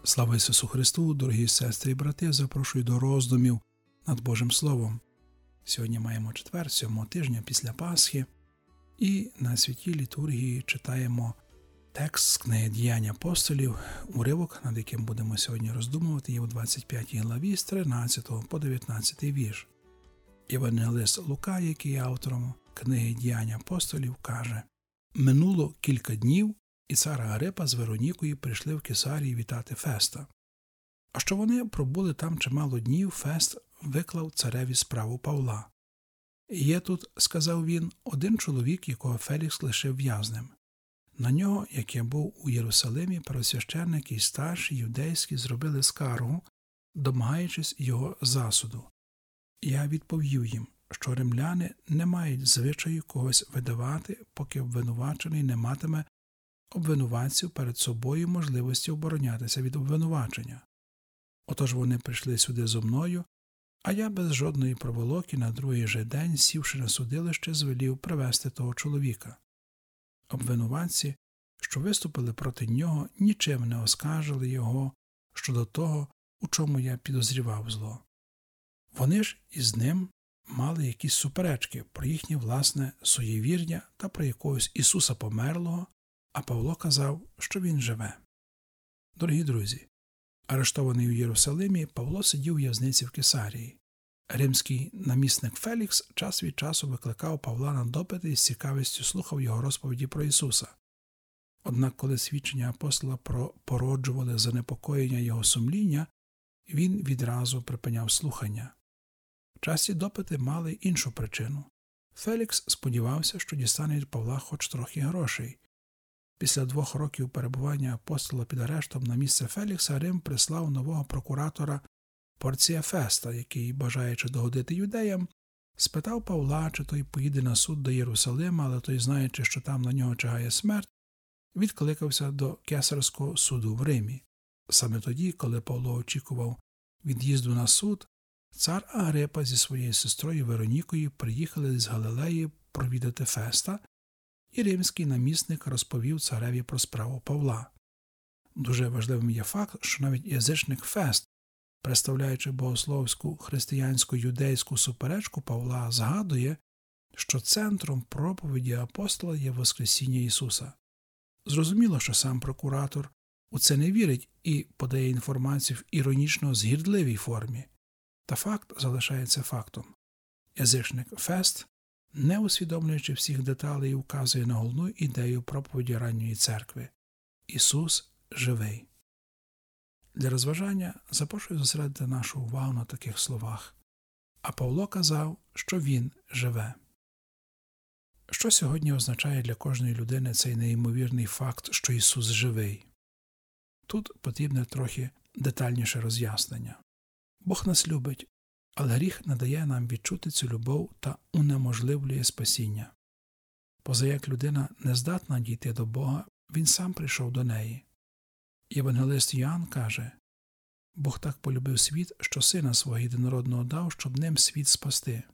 Слава Ісусу Христу, дорогі сестри і брати, запрошую до роздумів над Божим Словом. Сьогодні маємо четвер, 7-го тижня після Пасхи, і на святій літургії читаємо текст з книги «Діянь апостолів». Уривок, над яким будемо сьогодні роздумувати, є у 25 главі з 13 по 19 вірш. Євангелист Лука, який є автором книги «Діянь апостолів», каже: «Минуло кілька днів, і цар Агрипа з Веронікою прийшли в Кесарію вітати Феста. А що вони пробули там чимало днів, Фест виклав цареві справу Павла. «Є тут, – сказав він, – один чоловік, якого Фелікс лишив в'язнем. На нього, як я був у Єрусалимі, первосвященники і старші юдейські зробили скаргу, домагаючись його засуду. Я відповів їм, що римляни не мають звичаю когось видавати, поки обвинувачений не матиме обвинуватців перед собою можливості оборонятися від обвинувачення. Отож вони прийшли сюди зо мною, а я без жодної проволоки на другий же день, сівши на судилище, звелів привести того чоловіка. Обвинуватці, що виступили проти нього, нічим не оскаржили його щодо того, у чому я підозрівав зло. Вони ж із ним мали якісь суперечки про їхнє власне суєвір'я та про якогось Ісуса померлого, а Павло казав, що він живе». Дорогі друзі, арештований у Єрусалимі, Павло сидів у в'язниці в Кесарії. Римський намісник Фелікс час від часу викликав Павла на допити і з цікавістю слухав його розповіді про Ісуса. Однак, коли свідчення апостола породжували занепокоєння його сумління, він відразу припиняв слухання. Часті допити мали іншу причину. Фелікс сподівався, що дістане від Павла хоч трохи грошей. Після 2 років перебування апостола під арештом на місце Фелікса Рим прислав нового прокуратора Порція Феста, який, бажаючи догодити юдеям, спитав Павла, чи той поїде на суд до Єрусалима, але той, знаючи, що там на нього чекає смерть, відкликався до кесарського суду в Римі. Саме тоді, коли Павло очікував від'їзду на суд, цар Агрипа зі своєю сестрою Веронікою приїхали з Галилеї провідати Феста, і римський намісник розповів цареві про справу Павла. Дуже важливим є факт, що навіть язичник Фест, представляючи богословську християнсько-юдейську суперечку Павла, згадує, що центром проповіді апостола є Воскресіння Ісуса. Зрозуміло, що сам прокуратор у це не вірить і подає інформацію в іронічно-згірдливій формі. Та факт залишається фактом. Язичник Фест, не усвідомлюючи всіх деталей, указує на головну ідею проповіді ранньої церкви – Ісус живий. Для розважання запрошую зосередити нашу увагу на таких словах. А Павло казав, що Він живе. Що сьогодні означає для кожної людини цей неймовірний факт, що Ісус живий? Тут потрібне трохи детальніше роз'яснення. Бог нас любить, але гріх не дає нам відчути цю любов та унеможливлює спасіння. Поза як людина не здатна дійти до Бога, Він сам прийшов до неї. Євангелист Йоанн каже: «Бог так полюбив світ, що Сина Свого єдинородного дав, щоб ним світ спасти».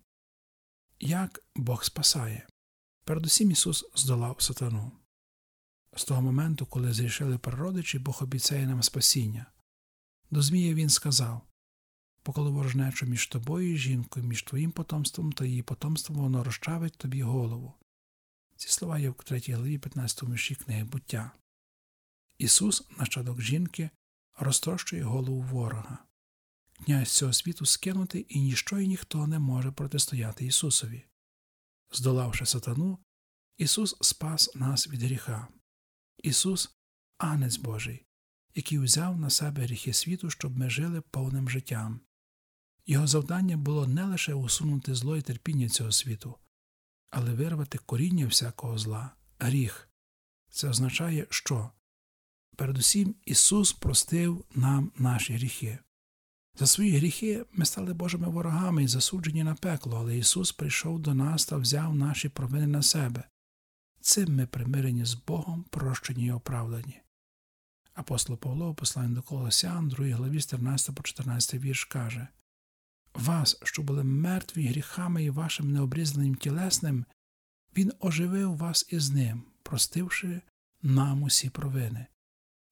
Як Бог спасає? Передусім Ісус здолав сатану. З того моменту, коли зрішили прародичі, Бог обіцяє нам спасіння. До Змія Він сказав: «Поколи ворожнечу між тобою і жінкою, між твоїм потомством та її потомством, воно розчавить тобі голову». Ці слова є в 3 главі 15 вірші книги «Буття». Ісус, нащадок жінки, розтрощує голову ворога. Князь цього світу скинутий, і ніщо і ніхто не може протистояти Ісусові. Здолавши сатану, Ісус спас нас від гріха. Ісус – Агнець Божий, який взяв на себе гріхи світу, щоб ми жили повним життям. Його завдання було не лише усунути зло і терпіння цього світу, але вирвати коріння всякого зла – гріх. Це означає, що передусім Ісус простив нам наші гріхи. За свої гріхи ми стали Божими ворогами і засуджені на пекло, але Ісус прийшов до нас та взяв наші провини на себе. Цим ми примирені з Богом, прощені і оправдані. Апостол Павло у посланні до Колосян, 2 главі, з 13 по 14 вірш каже: «Вас, що були мертві гріхами і вашим необрізаним тілесним, Він оживив вас із Ним, простивши нам усі провини.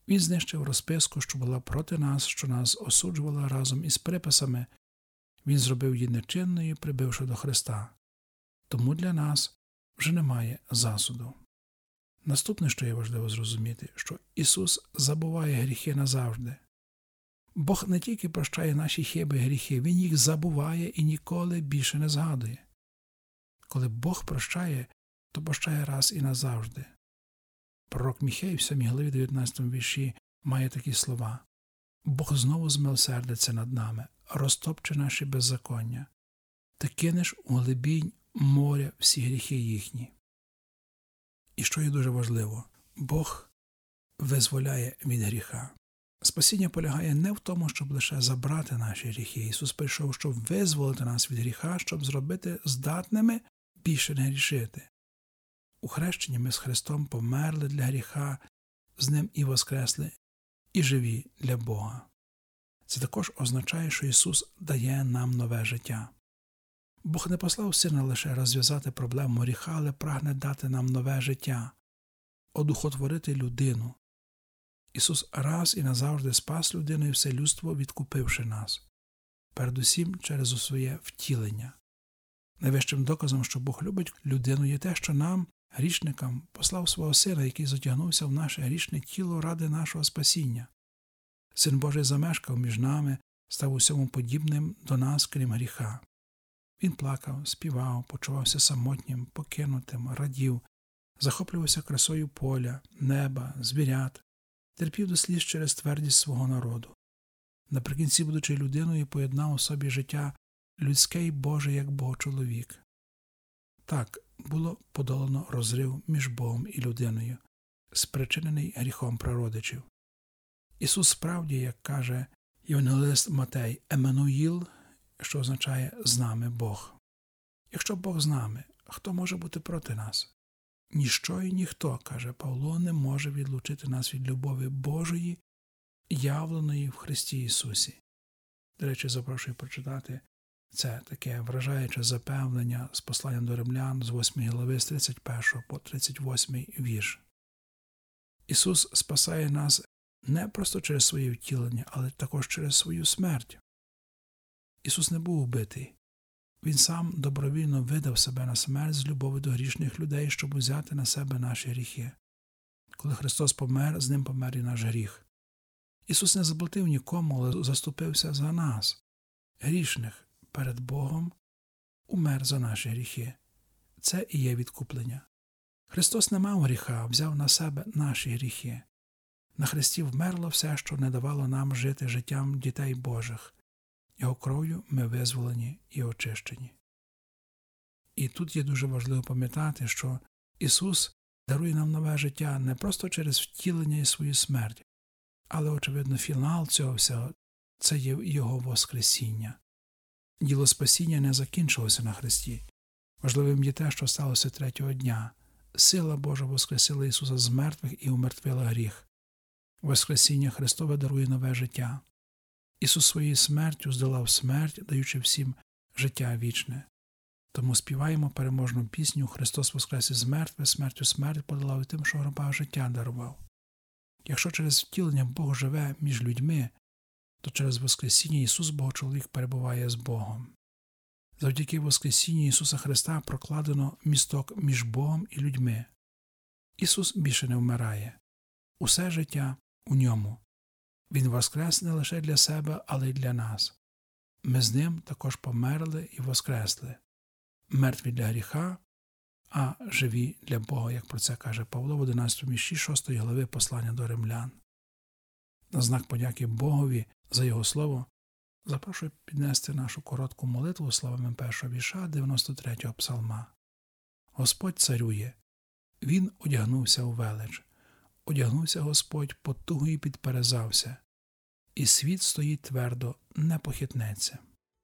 Він знищив розписку, що була проти нас, що нас осуджувала разом із приписами. Він зробив її нечинною, прибивши до Христа. Тому для нас вже немає засуду. Наступне, що є важливо зрозуміти, що Ісус забуває гріхи назавжди. Бог не тільки прощає наші хиби і гріхи, Він їх забуває і ніколи більше не згадує. Коли Бог прощає, то прощає раз і назавжди. Пророк Міхей в 7 главі 19 вірші має такі слова: «Бог знову змилосердиться над нами, розтопче наші беззаконня, ти кинеш у глибінь моря всі гріхи їхні». І що є дуже важливо, Бог визволяє від гріха. Спасіння полягає не в тому, щоб лише забрати наші гріхи. Ісус прийшов, щоб визволити нас від гріха, щоб зробити здатними більше не грішити. У хрещенні ми з Христом померли для гріха, з Ним і воскресли, і живі для Бога. Це також означає, що Ісус дає нам нове життя. Бог не послав Сина лише розв'язати проблему гріха, але прагне дати нам нове життя, одухотворити людину. Ісус раз і назавжди спас людину і все людство, відкупивши нас, передусім через своє втілення. Найвищим доказом, що Бог любить людину, є те, що нам, грішникам, послав свого Сина, який затягнувся в наше грішне тіло ради нашого спасіння. Син Божий замешкав між нами, став усьому подібним до нас, крім гріха. Він плакав, співав, почувався самотнім, покинутим, радів, захоплювався красою поля, неба, звірят, терпів до сліз через твердість свого народу. Наприкінці, будучи людиною, поєднав у собі життя людське й Боже, як Бог-чоловік. Так, було подолано розрив між Богом і людиною, спричинений гріхом прародичів. Ісус справді, як каже євангелист Матей, Еммануїл, що означає «з нами Бог». Якщо Бог з нами, хто може бути проти нас? Ніщо і ніхто, каже Павло, не може відлучити нас від любові Божої, явленої в Христі Ісусі. До речі, запрошую прочитати це таке вражаюче запевнення з послання до Римлян з 8 глави, з 31 по 38 вірш. Ісус спасає нас не просто через своє втілення, але також через свою смерть. Ісус не був убитий. Він сам добровільно видав себе на смерть з любові до грішних людей, щоб узяти на себе наші гріхи. Коли Христос помер, з Ним помер і наш гріх. Ісус не заплатив нікому, але заступився за нас, грішних, перед Богом, умер за наші гріхи. Це і є відкуплення. Христос не мав гріха, взяв на себе наші гріхи. На Христі вмерло все, що не давало нам жити життям дітей Божих. Його кров'ю ми визволені і очищені. І тут є дуже важливо пам'ятати, що Ісус дарує нам нове життя не просто через втілення і свою смерть, але, очевидно, фінал цього всього – це є Його воскресіння. Діло спасіння не закінчилося на Христі. Важливим є те, що сталося третього дня. Сила Божа воскресила Ісуса з мертвих і умертвила гріх. Воскресіння Христове дарує нове життя. Ісус своєю смертю здолав смерть, даючи всім життя вічне. Тому співаємо переможну пісню «Христос воскрес із мертвих, смертю смерть подолав і тим, що гроба життя дарував». Якщо через втілення Бог живе між людьми, то через воскресіння Ісус, Бог-чоловік, перебуває з Богом. Завдяки воскресінню Ісуса Христа прокладено місток між Богом і людьми. Ісус більше не вмирає. Усе життя у Ньому. Він воскрес не лише для себе, але й для нас. Ми з Ним також померли і воскресли. Мертві для гріха, а живі для Бога, як про це каже Павло в 11 вірші 6 глави послання до Римлян. На знак подяки Богові за Його Слово запрошую піднести нашу коротку молитву словами першого вірша 93-го псалма. Господь царює. Він одягнувся у велич. Одягнувся Господь, потугою підперезався. І світ стоїть твердо, не похитнеться.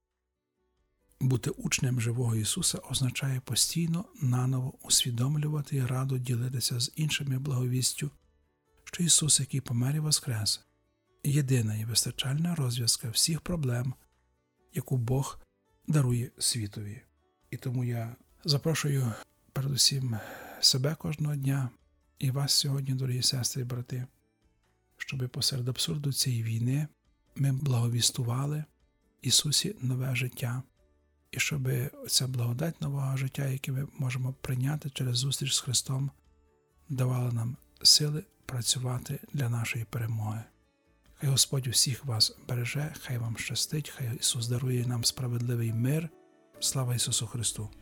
Бути учнем живого Ісуса означає постійно наново усвідомлювати і радо ділитися з іншими благовістю, що Ісус, який помер і воскрес, єдина і вистачальна розв'язка всіх проблем, яку Бог дарує світові. І тому я запрошую передусім себе кожного дня і вас сьогодні, дорогі сестри і брати, щоб посеред абсурду цієї війни ми благовістували Ісусі нове життя, і щоб ця благодать нового життя, яке ми можемо прийняти через зустріч з Христом, давала нам сили працювати для нашої перемоги. Хай Господь усіх вас береже, хай вам щастить, хай Ісус дарує нам справедливий мир. Слава Ісусу Христу!